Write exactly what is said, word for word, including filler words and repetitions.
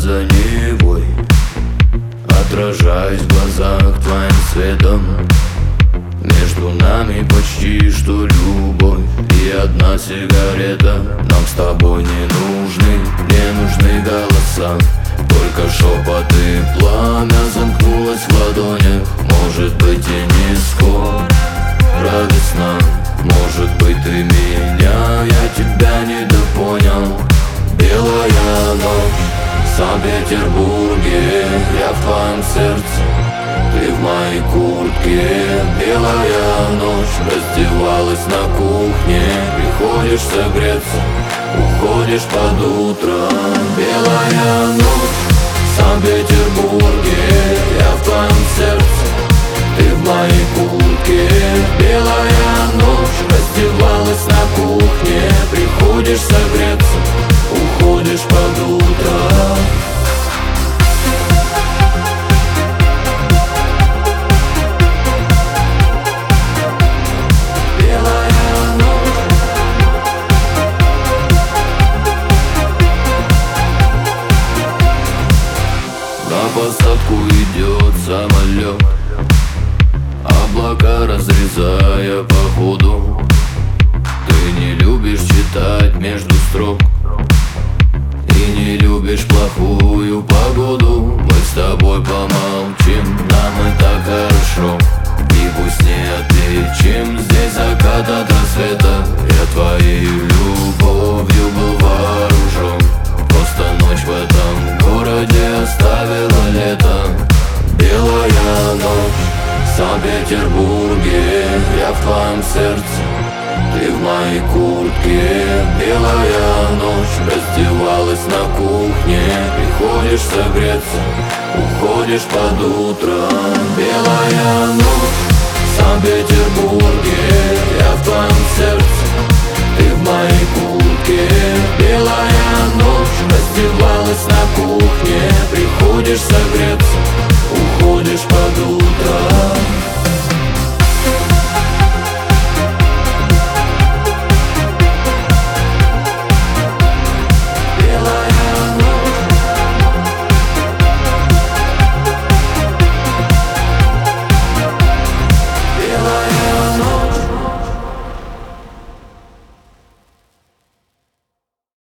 за Невой, отражаясь в глазах твоим светом. Между нами почти что любовь и одна сигарета. Нам с тобой не нужны, не нужны голоса, только шепот и пламя замкнулось в ладонях. Может быть и не скоро весна, может быть ты меня, я тебя недопонял. Белая ночь в Санкт-Петербурге, я в твоем сердце, ты в моей куртке. Белая ночь раздевалась на кухне, приходишь согреться, уходишь под утро. Белая ночь в Санкт-Петербурге, я в твоем сердце, ты в моей куртке. Белая ночь раздевалась на кухне, приходишь согреться, уходишь под утро. На посадку идет самолет, облака разрезая по ходу. Ты не любишь читать между строк и не любишь плохую погоду. Мы с тобой помолчим, нам и так хорошо, и пусть не отличим здесь закат от рассвета. Я твоей любовью был вооружен, просто ночь в этом городе оставила лето. Белая ночь в Санкт-Петербурге, я в твоем сердце, ты в моей куртке. Белая ночь раздевалась на кухне, приходишь согреться, уходишь под утро. Белая ночь в Санкт-Петербурге,